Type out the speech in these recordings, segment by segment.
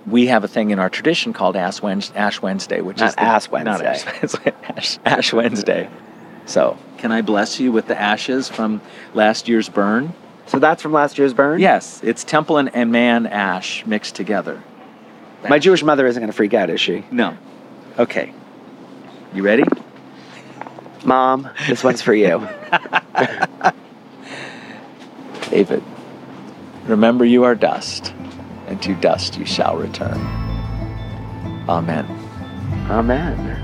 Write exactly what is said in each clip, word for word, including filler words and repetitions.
we have a thing in our tradition called Ash Wednesday, Ash Wednesday which not is the, Ash Wednesday. Not Ash Wednesday. Ash, Ash Wednesday. So, can I bless you with the ashes from last year's burn? So that's from last year's burn? Yes, it's temple and, and man ash mixed together. My Jewish mother isn't going to freak out, is she? No. Okay. You ready? Mom, this one's for you. David, remember you are dust, and to dust you shall return. Amen. Amen.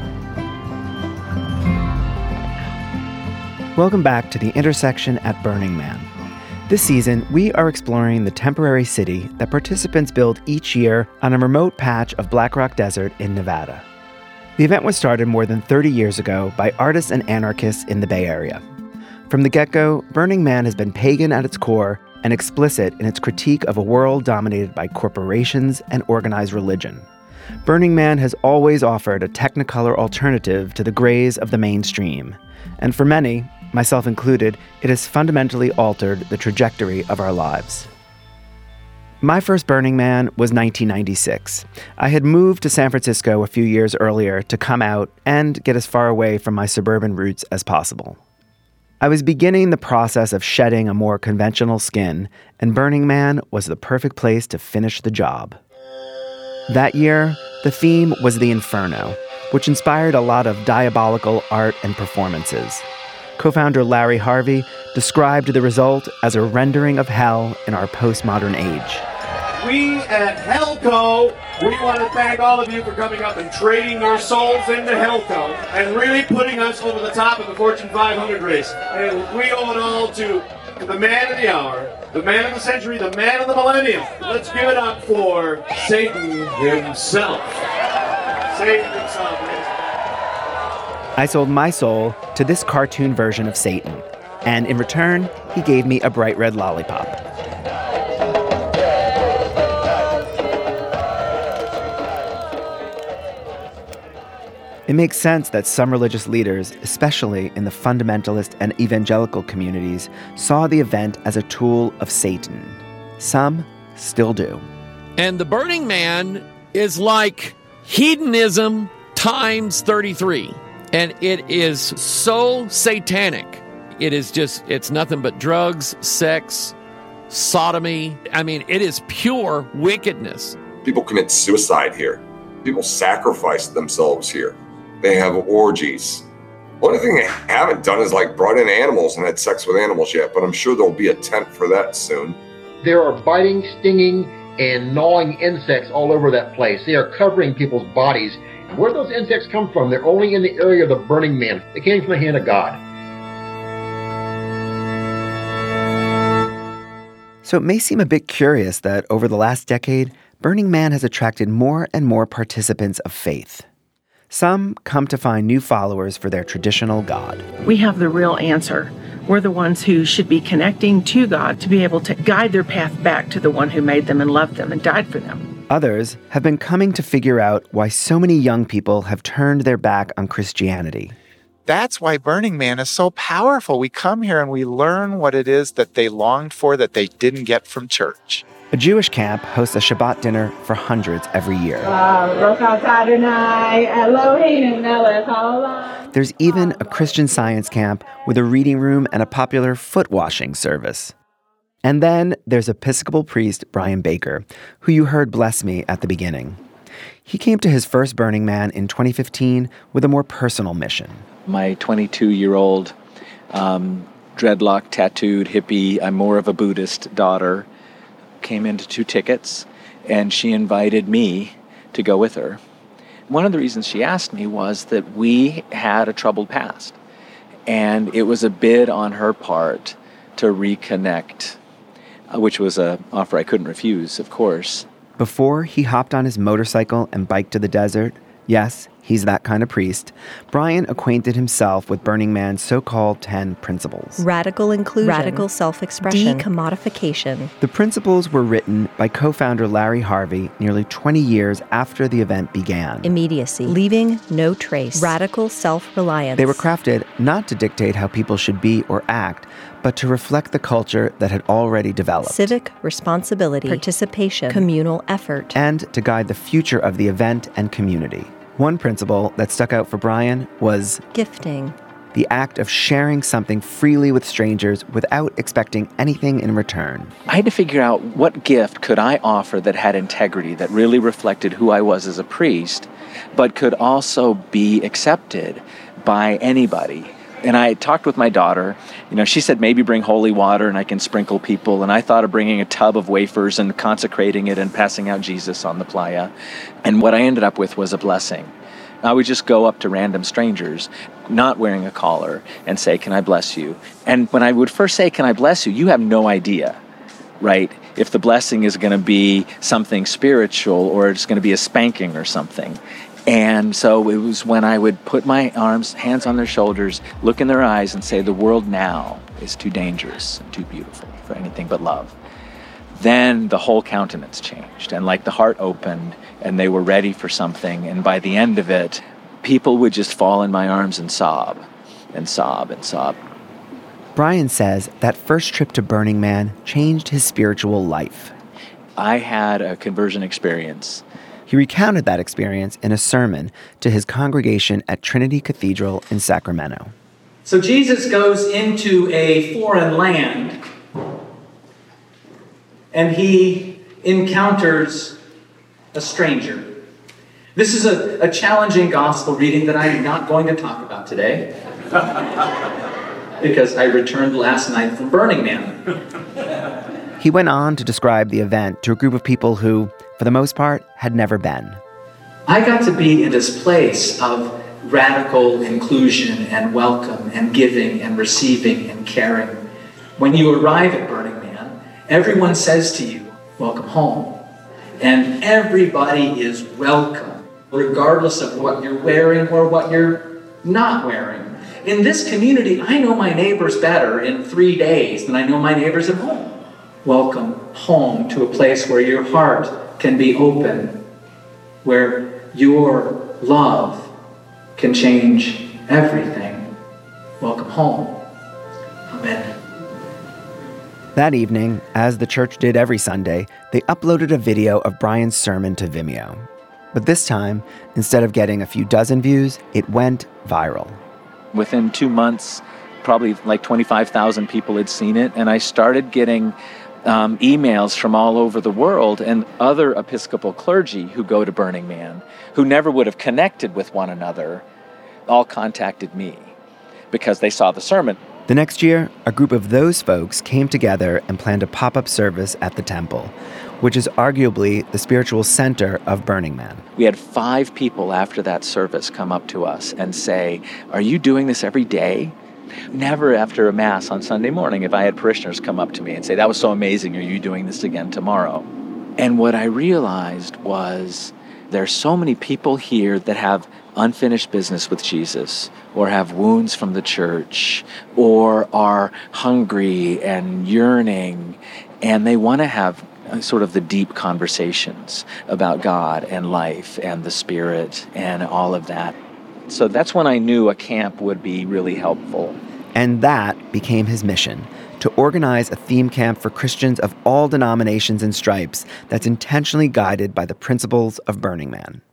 Welcome back to the intersection at Burning Man. This season, we are exploring the temporary city that participants build each year on a remote patch of Black Rock Desert in Nevada. The event was started more than thirty years ago by artists and anarchists in the Bay Area. From the get-go, Burning Man has been pagan at its core and explicit in its critique of a world dominated by corporations and organized religion. Burning Man has always offered a technicolor alternative to the grays of the mainstream. And for many, myself included, it has fundamentally altered the trajectory of our lives. My first Burning Man was nineteen ninety-six. I had moved to San Francisco a few years earlier to come out and get as far away from my suburban roots as possible. I was beginning the process of shedding a more conventional skin, and Burning Man was the perfect place to finish the job. That year, the theme was the Inferno, which inspired a lot of diabolical art and performances. Co-founder Larry Harvey described the result as a rendering of hell in our postmodern age. We at Hellco, we want to thank all of you for coming up and trading your souls into Hellco and really putting us over the top of the Fortune five hundred race. And we owe it all to the man of the hour, the man of the century, the man of the millennium. Let's give it up for Satan himself. Satan himself. I sold my soul to this cartoon version of Satan, and in return, he gave me a bright red lollipop. It makes sense that some religious leaders, especially in the fundamentalist and evangelical communities, saw the event as a tool of Satan. Some still do. And the Burning Man is like hedonism times thirty-three. And it is so satanic. It is just, it's nothing but drugs, sex, sodomy. I mean, it is pure wickedness. People commit suicide here. People sacrifice themselves here. They have orgies. One thing they haven't done is like brought in animals and had sex with animals yet, but I'm sure there'll be a tent for that soon. There are biting, stinging, and gnawing insects all over that place. They are covering people's bodies. Where those insects come from, they're only in the area of the Burning Man. They came from the hand of God. So it may seem a bit curious that over the last decade, Burning Man has attracted more and more participants of faith. Some come to find new followers for their traditional God. We have the real answer. We're the ones who should be connecting to God to be able to guide their path back to the one who made them and loved them and died for them. Others have been coming to figure out why so many young people have turned their back on Christianity. That's why Burning Man is so powerful. We come here and we learn what it is that they longed for that they didn't get from church. A Jewish camp hosts a Shabbat dinner for hundreds every year. There's even a Christian Science camp with a reading room and a popular foot washing service. And then there's Episcopal priest Brian Baker, who you heard bless me at the beginning. He came to his first Burning Man in twenty fifteen with a more personal mission. My twenty-two-year-old um, dreadlock tattooed hippie, I'm more of a Buddhist daughter, came into two tickets, and she invited me to go with her. One of the reasons she asked me was that we had a troubled past, and it was a bid on her part to reconnect, which was an offer I couldn't refuse, of course. Before he hopped on his motorcycle and biked to the desert, yes, he's that kind of priest, Brian acquainted himself with Burning Man's so-called ten principles. Radical inclusion. Radical self-expression. Decommodification. The principles were written by co-founder Larry Harvey nearly twenty years after the event began. Immediacy. Leaving no trace. Radical self-reliance. They were crafted not to dictate how people should be or act, but to reflect the culture that had already developed. Civic responsibility. Participation. Communal effort. And to guide the future of the event and community. One principle that stuck out for Brian was gifting. The act of sharing something freely with strangers without expecting anything in return. I had to figure out what gift could I offer that had integrity, that really reflected who I was as a priest, but could also be accepted by anybody. And I talked with my daughter. You know, she said maybe bring holy water and I can sprinkle people. And I thought of bringing a tub of wafers and consecrating it and passing out Jesus on the playa. And what I ended up with was a blessing. I would just go up to random strangers, not wearing a collar, and say, "Can I bless you?" And when I would first say, "Can I bless you?" you have no idea, right? If the blessing is going to be something spiritual or it's going to be a spanking or something. And so it was when I would put my arms, hands on their shoulders, look in their eyes and say, "The world now is too dangerous and too beautiful for anything but love." Then the whole countenance changed, and like the heart opened, and they were ready for something. And by the end of it, people would just fall in my arms and sob, and sob, and sob. Brian says that first trip to Burning Man changed his spiritual life. I had a conversion experience. He recounted that experience in a sermon to his congregation at Trinity Cathedral in Sacramento. So Jesus goes into a foreign land, and he encounters a stranger. This is a, a challenging gospel reading that I am not going to talk about today because I returned last night from Burning Man. He went on to describe the event to a group of people who, for the most part, had never been. I got to be in this place of radical inclusion and welcome and giving and receiving and caring. When you arrive at Burning Man, everyone says to you, "Welcome home." And everybody is welcome, regardless of what you're wearing or what you're not wearing. In this community, I know my neighbors better in three days than I know my neighbors at home. Welcome home to a place where your heart can be open, where your love can change everything. Welcome home. Amen. That evening, as the church did every Sunday, they uploaded a video of Brian's sermon to Vimeo. But this time, instead of getting a few dozen views, it went viral. Within two months, probably like twenty-five thousand people had seen it, and I started getting um, emails from all over the world, and other Episcopal clergy who go to Burning Man, who never would have connected with one another, all contacted me because they saw the sermon. The next year, a group of those folks came together and planned a pop-up service at the temple, which is arguably the spiritual center of Burning Man. We had five people after that service come up to us and say, "Are you doing this every day?" Never after a Mass on Sunday morning if I had parishioners come up to me and say, "That was so amazing, are you doing this again tomorrow?" And what I realized was there's so many people here that have unfinished business with Jesus, or have wounds from the church, or are hungry and yearning, and they want to have sort of the deep conversations about God and life and the Spirit and all of that. So that's when I knew a camp would be really helpful. And that became his mission, to organize a theme camp for Christians of all denominations and stripes that's intentionally guided by the principles of Burning Man.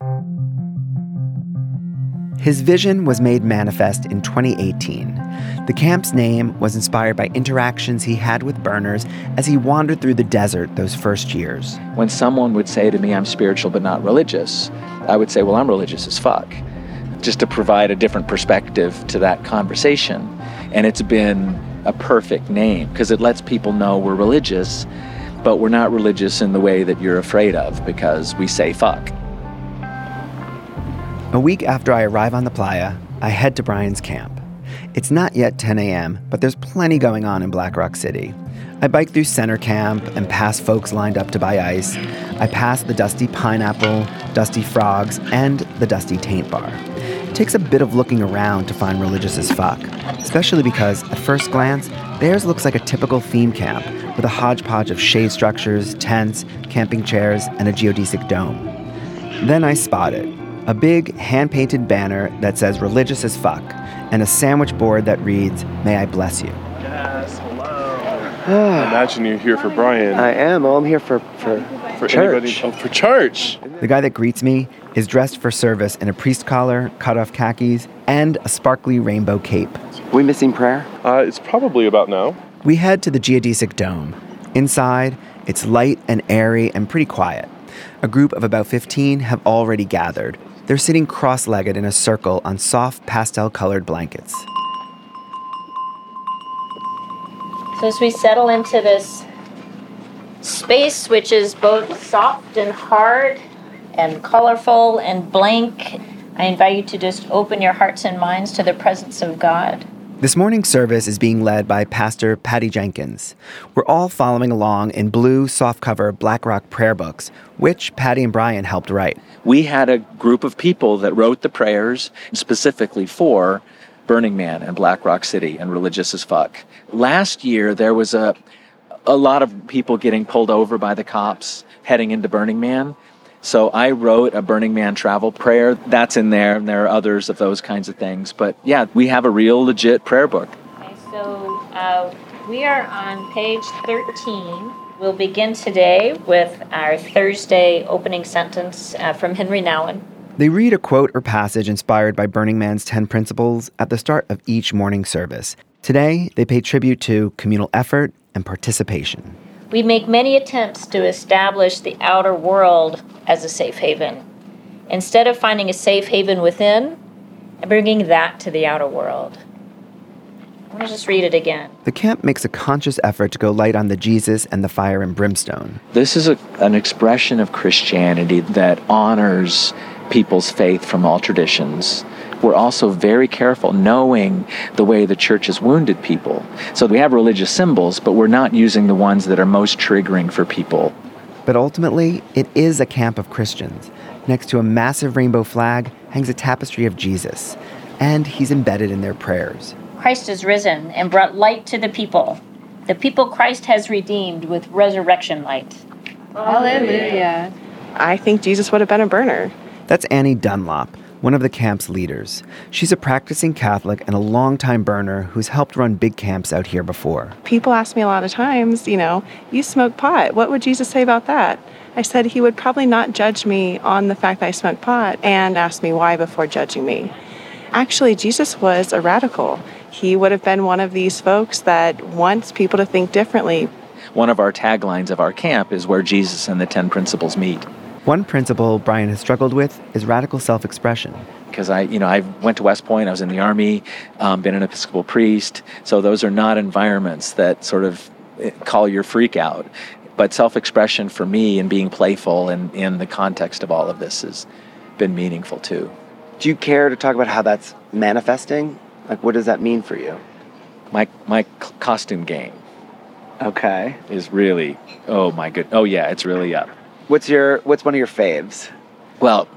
His vision was made manifest in twenty eighteen. The camp's name was inspired by interactions he had with burners as he wandered through the desert those first years. When someone would say to me, "I'm spiritual but not religious," I would say, "Well, I'm religious as fuck," just to provide a different perspective to that conversation. And it's been a perfect name because it lets people know we're religious, but we're not religious in the way that you're afraid of because we say fuck. A week after I arrive on the playa, I head to Brian's camp. It's not yet ten a.m., but there's plenty going on in Black Rock City. I bike through Center Camp and pass folks lined up to buy ice. I pass the Dusty Pineapple, Dusty Frogs, and the Dusty Taint Bar. It takes a bit of looking around to find religious as fuck, especially because, at first glance, theirs looks like a typical theme camp with a hodgepodge of shade structures, tents, camping chairs, and a geodesic dome. Then I spot it, a big hand-painted banner that says religious as fuck, and a sandwich board that reads, "May I bless you." Yes, hello. I imagine you're here for Brian. I am. Oh, I'm here for, for, for church. Anybody, oh, for church. The guy that greets me is dressed for service in a priest collar, cut-off khakis, and a sparkly rainbow cape. We missing prayer? Uh, it's probably about now. We head to the geodesic dome. Inside, it's light and airy and pretty quiet. A group of about fifteen have already gathered. They're sitting cross-legged in a circle on soft pastel-colored blankets. So as we settle into this space, which is both soft and hard and colorful and blank, I invite you to just open your hearts and minds to the presence of God. This morning's service is being led by Pastor Patty Jenkins. We're all following along in blue softcover Black Rock prayer books, which Patty and Brian helped write. We had a group of people that wrote the prayers specifically for Burning Man and Black Rock City and Religious as Fuck. Last year, there was a a lot of people getting pulled over by the cops heading into Burning Man. So I wrote a Burning Man travel prayer. That's in there, and there are others of those kinds of things. But yeah, we have a real legit prayer book. Okay, so uh, we are on page thirteen. We'll begin today with our Thursday opening sentence uh, from Henry Nouwen. They read a quote or passage inspired by Burning Man's ten principles at the start of each morning service. Today, they pay tribute to communal effort and participation. We make many attempts to establish the outer world as a safe haven. Instead of finding a safe haven within and bringing that to the outer world. I'm going to just read it again. The camp makes a conscious effort to go light on the Jesus and the fire and brimstone. This is a, an expression of Christianity that honors people's faith from all traditions. We're also very careful knowing the way the church has wounded people. So we have religious symbols, but we're not using the ones that are most triggering for people. But ultimately, it is a camp of Christians. Next to a massive rainbow flag hangs a tapestry of Jesus, and he's embedded in their prayers. Christ is risen and brought light to the people. The people Christ has redeemed with resurrection light. Hallelujah. I think Jesus would have been a burner. That's Annie Dunlop, one of the camp's leaders. She's a practicing Catholic and a longtime burner who's helped run big camps out here before. People ask me a lot of times, you know, you smoke pot. What would Jesus say about that? I said he would probably not judge me on the fact that I smoke pot and ask me why before judging me. Actually, Jesus was a radical. He would have been one of these folks that wants people to think differently. One of our taglines of our camp is where Jesus and the ten principles meet. One principle Brian has struggled with is radical self-expression. Because I, you know, I went to West Point, I was in the Army, um, been an Episcopal priest, so those are not environments that sort of call your freak out. But self-expression for me and being playful and in the context of all of this has been meaningful too. Do you care to talk about how that's manifesting? Like, what does that mean for you? My my costume game. Okay. Is really, oh my good, oh yeah, it's really up. What's your What's one of your faves? Well,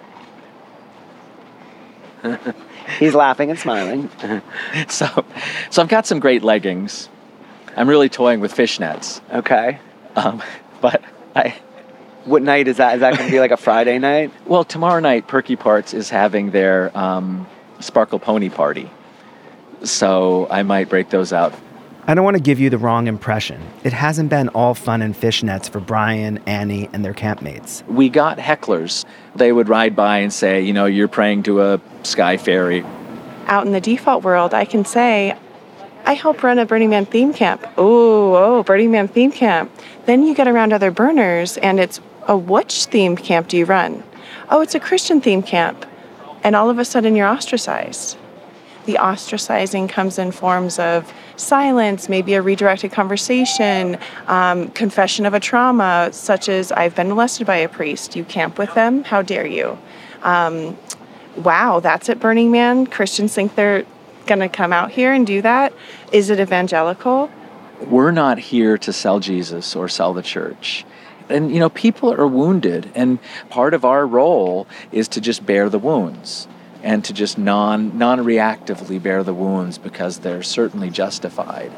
he's laughing and smiling. so, so I've got some great leggings. I'm really toying with fishnets. Okay. Um, but I. What night is that? Is that going to be like a Friday night? Well, tomorrow night, Perky Parts is having their um, Sparkle Pony party, so I might break those out. I don't want to give you the wrong impression. It hasn't been all fun and fishnets for Brian, Annie, and their campmates. We got hecklers. They would ride by and say, you know, you're praying to a sky fairy. Out in the default world, I can say, I help run a Burning Man theme camp. Oh, oh, Burning Man theme camp. Then you get around other burners, and it's, a which theme camp do you run? Oh, it's a Christian theme camp. And all of a sudden, you're ostracized. The ostracizing comes in forms of silence, maybe a redirected conversation, um, confession of a trauma, such as, I've been molested by a priest. You camp with them? How dare you? Um, wow, that's at Burning Man? Christians think they're going to come out here and do that? Is it evangelical? We're not here to sell Jesus or sell the church. And, you know, people are wounded, and part of our role is to just bear the wounds and to just non, non-reactively bear the wounds because they're certainly justified.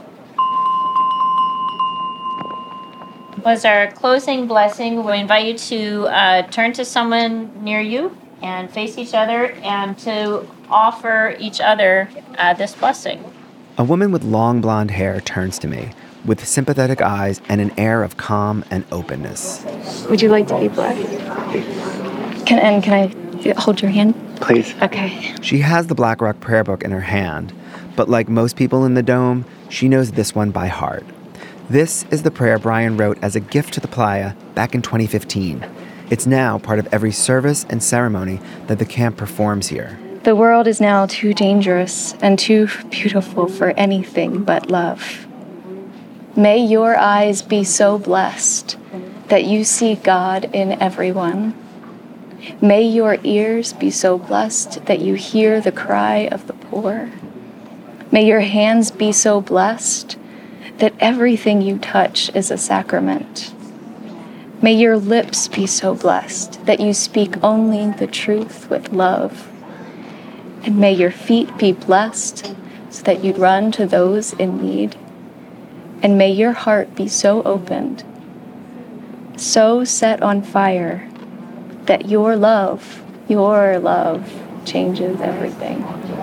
Was our closing blessing. We invite you to uh, turn to someone near you and face each other and to offer each other uh, this blessing. A woman with long blonde hair turns to me with sympathetic eyes and an air of calm and openness. Would you like to be blessed? Can, and can I hold your hand? Please. Okay. She has the Black Rock Prayer Book in her hand, but like most people in the Dome, she knows this one by heart. This is the prayer Brian wrote as a gift to the playa back in twenty fifteen. It's now part of every service and ceremony that the camp performs here. The world is now too dangerous and too beautiful for anything but love. May your eyes be so blessed that you see God in everyone. May your ears be so blessed that you hear the cry of the poor. May your hands be so blessed that everything you touch is a sacrament. May your lips be so blessed that you speak only the truth with love. And may your feet be blessed so that you run to those in need. And may your heart be so opened, so set on fire, that your love, your love changes everything.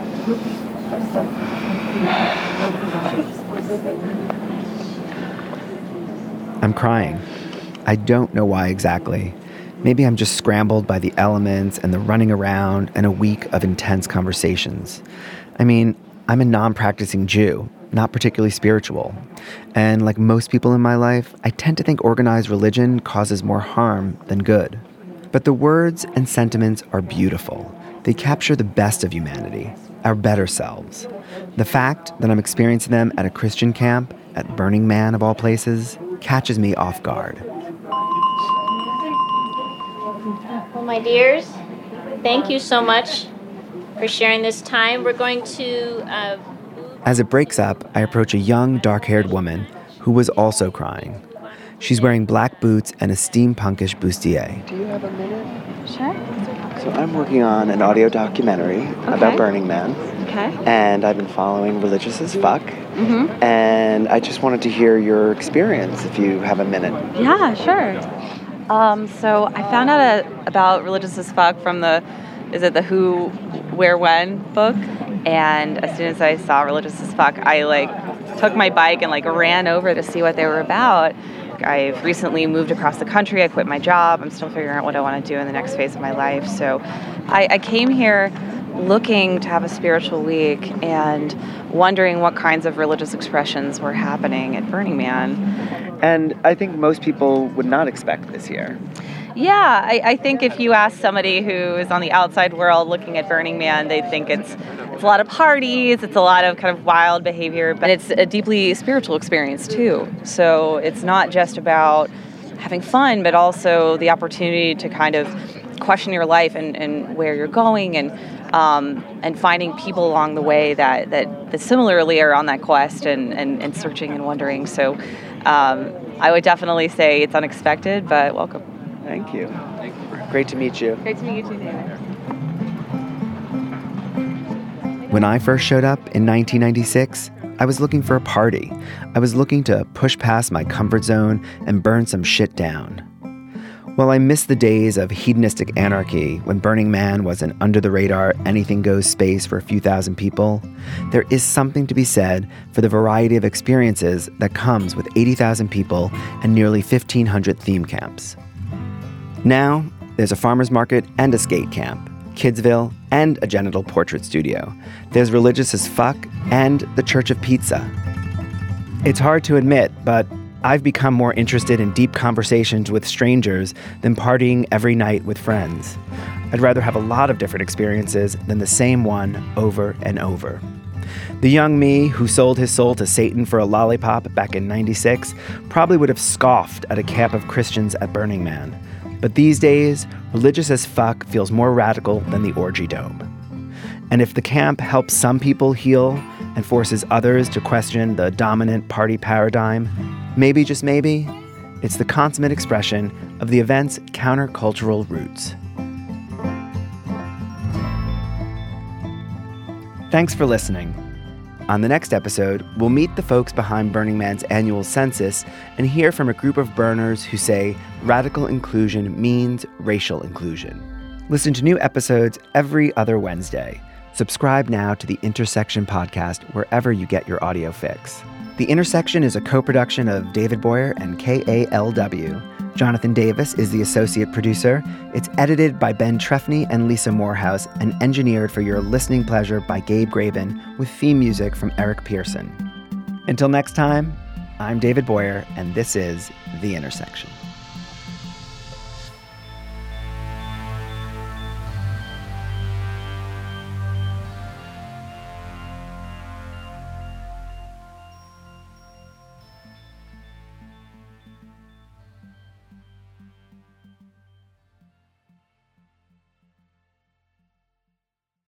I'm crying. I don't know why exactly. Maybe I'm just scrambled by the elements and the running around and a week of intense conversations. I mean, I'm a non-practicing Jew, not particularly spiritual. And like most people in my life, I tend to think organized religion causes more harm than good. But the words and sentiments are beautiful. They capture the best of humanity, our better selves. The fact that I'm experiencing them at a Christian camp, at Burning Man of all places, catches me off guard. Well, my dears, thank you so much for sharing this time. We're going to... Uh, As it breaks up, I approach a young, dark-haired woman who was also crying. She's wearing black boots and a steampunkish bustier. Do you have a minute? Sure. So I'm working on an audio documentary okay. about Burning Man. Okay. And I've been following Religious as Fuck. Mm-hmm. And I just wanted to hear your experience if you have a minute. Yeah, sure. Um, so I found out a, about Religious as Fuck from the, is it the Who, Where, When book? And as soon as I saw Religious as Fuck, I like took my bike and like ran over to see what they were about. I've recently moved across the country. I quit my job. I'm still figuring out what I want to do in the next phase of my life. So I, I came here looking to have a spiritual week and wondering what kinds of religious expressions were happening at Burning Man. And I think most people would not expect this here. Yeah, I, I think if you ask somebody who is on the outside world looking at Burning Man, they think it's it's a lot of parties, it's a lot of kind of wild behavior, but it's a deeply spiritual experience too. So it's not just about having fun, but also the opportunity to kind of question your life and, and where you're going and um, and finding people along the way that, that, that similarly are on that quest and, and, and searching and wondering. So um, I would definitely say it's unexpected, but welcome. Thank you. Thank you. Great to meet you. Great to meet you too, David. When I first showed up in nineteen ninety-six, I was looking for a party. I was looking to push past my comfort zone and burn some shit down. While I miss the days of hedonistic anarchy when Burning Man was an under-the-radar, anything-goes space for a few thousand people, there is something to be said for the variety of experiences that comes with eighty thousand people and nearly fifteen hundred theme camps. Now, there's a farmer's market and a skate camp, Kidsville, and a genital portrait studio. There's Religious as Fuck and the Church of Pizza. It's hard to admit, but I've become more interested in deep conversations with strangers than partying every night with friends. I'd rather have a lot of different experiences than the same one over and over. The young me who sold his soul to Satan for a lollipop back in ninety-six probably would have scoffed at a camp of Christians at Burning Man. But these days, Religious as Fuck feels more radical than the Orgy Dome. And if the camp helps some people heal and forces others to question the dominant party paradigm, maybe, just maybe, it's the consummate expression of the event's countercultural roots. Thanks for listening. On the next episode, we'll meet the folks behind Burning Man's annual census and hear from a group of burners who say radical inclusion means racial inclusion. Listen to new episodes every other Wednesday. Subscribe now to the Intersection podcast wherever you get your audio fix. The Intersection is a co-production of David Boyer and K A L W. Jonathan Davis is the associate producer. It's edited by Ben Trefny and Lisa Morehouse and engineered for your listening pleasure by Gabe Graben with theme music from Eric Pearson. Until next time, I'm David Boyer, and this is The Intersection.